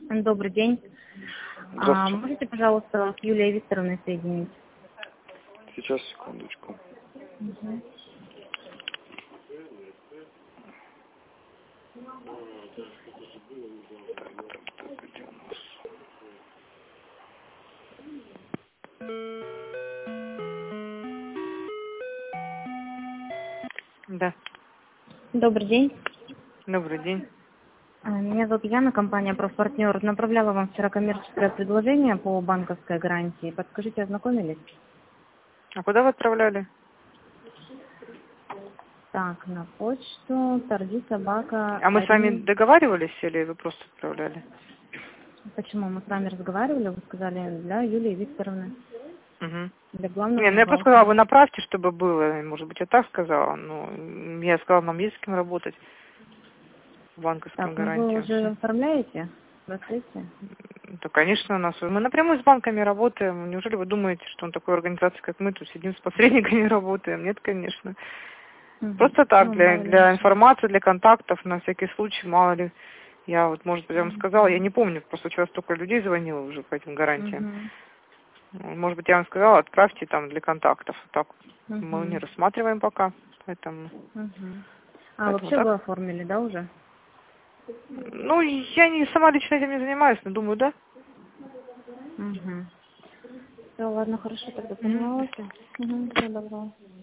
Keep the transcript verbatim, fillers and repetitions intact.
Добрый день. А, Здравствуйте. можете, пожалуйста, с Юлией Викторовной соединить? Сейчас, секундочку. Угу. Так, так, так, где у нас? Да, Добрый день. добрый день. А, Меня зовут Яна, компания «Профпартнер». Направляла вам вчера коммерческое предложение по банковской гарантии. Подскажите, ознакомились? А куда вы отправляли? Так, на почту торги собака. А мы с вами Ари. договаривались или вы просто отправляли? Почему мы с вами разговаривали? Вы сказали для Юлии Викторовны, Угу. для Не, главного ну я просто сказала, бухгалтера. вы направьте, чтобы было. Может быть, я так сказала. Но я сказала, нам есть с кем работать в банковском Так, ну вы гарантии. уже оформляете в процессе? Да, конечно, у нас. Мы напрямую с банками работаем. Неужели вы думаете, что он такой организации, как мы, тут сидим с посредниками работаем? Нет, конечно. Угу. Просто так, Ну, для, мало ли для наши. информации, для контактов, на всякий случай, мало ли. Я вот, может быть, я вам сказала, я не помню, просто вчера столько людей звонило уже по этим гарантиям. Угу. Может быть, я вам сказала, отправьте там для контактов. Так мы не Угу. рассматриваем пока, поэтому, Угу. А, поэтому вообще вы так. оформили, да, уже? Ну, я не сама лично этим не занимаюсь, но думаю, да. Угу. Все, ладно, хорошо, тогда Мгм, до поняла вас. свидания. Угу, всего доброго.